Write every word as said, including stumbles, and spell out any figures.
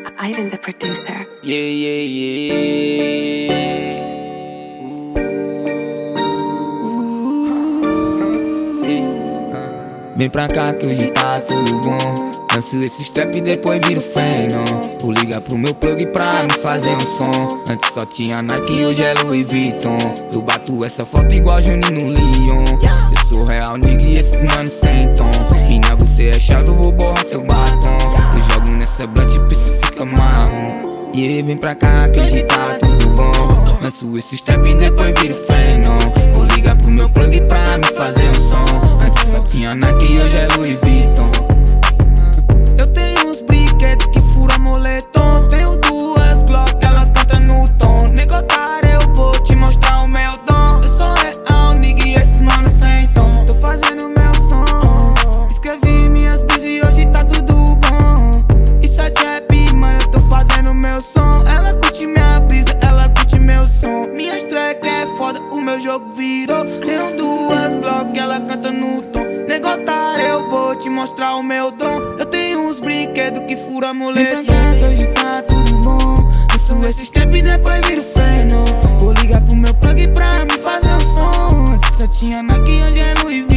Ivan the producer. Yeah, yeah, yeah. Ooh. Yeah. Vem pra cá que hoje tá tudo bom. Danço esse step e depois viro freno. Vou ligar pro meu plug pra me fazer um som. Antes só tinha Nike, hoje é Louis Vuitton. Eu bato essa foto igual Juninho Leon. Eu sou real nigga e esses manos sem tom. Mina, você é chave, eu vou borrar seu batom. Eu jogo nessa blunt e isso fica marrom. E yeah, vem pra cá que hoje tá tudo bom. Danço esse step e depois viro freno. Vou ligar pro meu plug pra me fazer um som. Antes só tinha Nike e hoje é Louis Vuitton. Eu tenho uns brinquedos que fura moletom. Tenho duas Glock, elas cantam no tom. Negotar, eu vou te mostrar o meu dom. Eu sou real, nigga, e esses manos sem tom. Tô fazendo meu som. Escrevi minhas bis e hoje tá tudo bom. Isso é trap, mano, eu tô fazendo meu som. Ela curte minha brisa, ela curte meu som. Minhas track é foda, o meu jogo virou. Tenho duas Glock, ela canta no tom. Negotar, eu vou te mostrar o meu dom. Eu tenho uns brinquedos que fura moletom. Vem pra cá que hoje tá tudo bom. Danço esse step e depois viro freno. Vou ligar pro meu plug pra me fazer um som. Antes só tinha Nike, hoje é Louis Vuitton.